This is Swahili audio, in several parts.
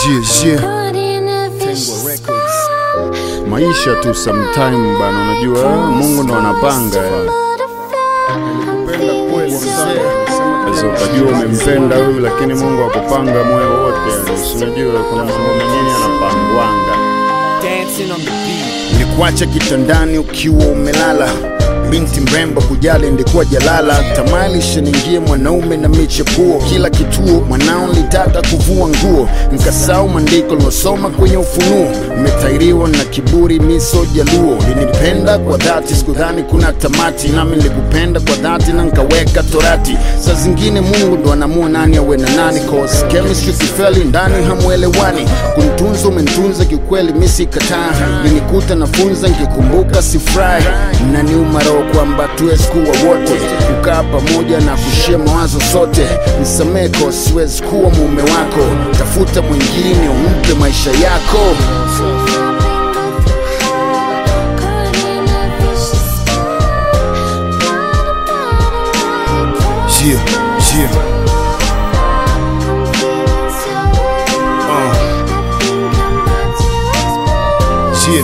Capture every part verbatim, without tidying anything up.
Yeah, yeah. Tengwa Records. Maisha tu sometime bana, unajua Mungu ndo anapanga. Nilikupenda kweli sasa ukajua umempenda wewe, lakini Mungu akupanga moyo wote. Unajua kuna mambo mengine yanapangwanga. Dancing on the beat. Nilikuacha kitandani ukiwa umelala, binti mrembo kujali ndikuwa jalala. Tamali sheningie mwanaume na michepuo, kila kituo mwanao nilitaka kuvua nguo. Nikasahau maandiko nilosoma kwenye Ufunuo, nimetairiwa na kiburi miso jaluo. Ulinipenda kwa dhati, sikudhani kuna tamati, nami nilikupenda kwa dhati na nikaweka torati. Saa zingine Mungu ndo anamua nani awe na nani, cause chemistry kifeli ndani hamuelewani. Kunitunza umenitunza kiukweli mimi sikataa, nilikuta nafunza nikikumbuka sifurahi. Naniuma roho kwamba tuwezi kuwa wote, kukaa pamoja na kushare mawazo sote. Nisamehe kwa siwezi kuwa mume wako, tafuta mwingine umpe maisha yako. Yeah, yeah. Uh. Yeah.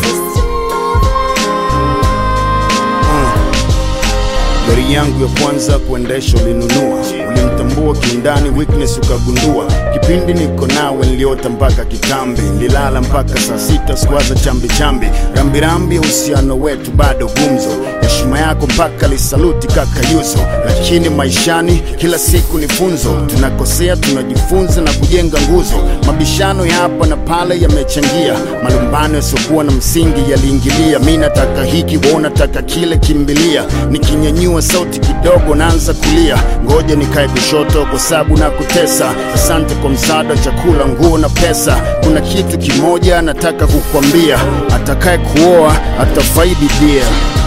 Gari yangu ya kwanza kuendesha ulinunua, ulimtambua kiundani weakness ukagundua. Kipindi niko nawe niliota mpaka kitambi, nililala mpaka saa sita sikuwaza chambi chambi. Rambi rambi uhusiano wetu bado gumzo, heshima yako mpaka lisaluti kaka Yuzo. Lakini maishani kila siku ni funzo, tunakosea tunajifunza na kujenga nguzo. Mabishano ya hapa na pale yamechangia, malumbano yasiokuwa na msingi yaliingilia. Mimi nataka hiki wewe unataka kile, kimbilia. Nikinyanyua sauti kidogo naanza kulia, ngoja nikae kushoto kwa sababu na kutesa. Asante kwa msaada, chakula, nguo na pesa. Kuna kitu kimoja nataka kukwambia, atakaye kuoa atafaidi dia.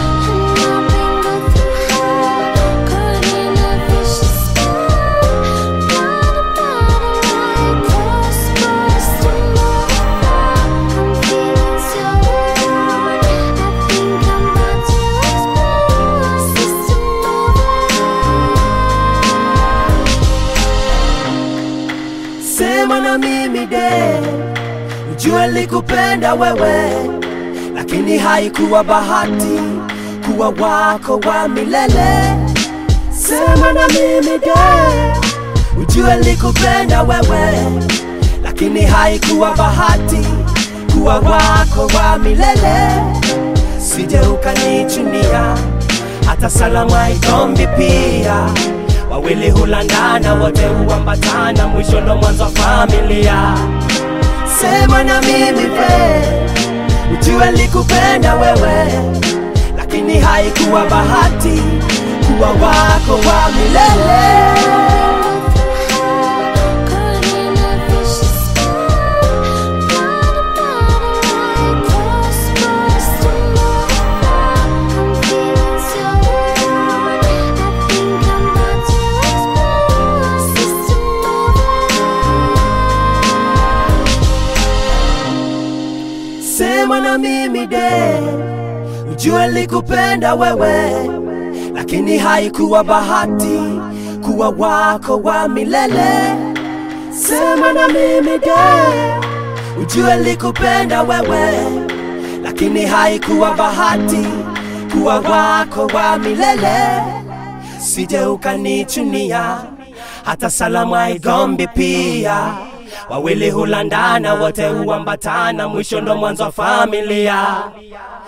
Sema na mimi de, ujue nilikupenda wewe, lakini haikuwa bahati kuwa wako wa milele. Sema na mimi de, ujue nilikupenda wewe, lakini haikuwa bahati kuwa wako wa milele. Sije ukanichunia, hata salamu haigombi pia. Wawili hulandana, wote huambatana, mwisho ndo mwanzo wa familia. Sema na mimi pe, ujue nilikupenda wewe, lakini haikuwa bahati kuwa wako wa milele. Sema na mimi de, ujue nilikupenda wewe, lakini haikuwa bahati kuwa wako wa milele. Sema na mimi de, ujue nilikupenda wewe, lakini haikuwa bahati kuwa wako wa milele. Sije ukanichunia, hata salamu haigombi pia. Wawili hulandana, wote huambatana, mwisho ndo mwanzo wa familia.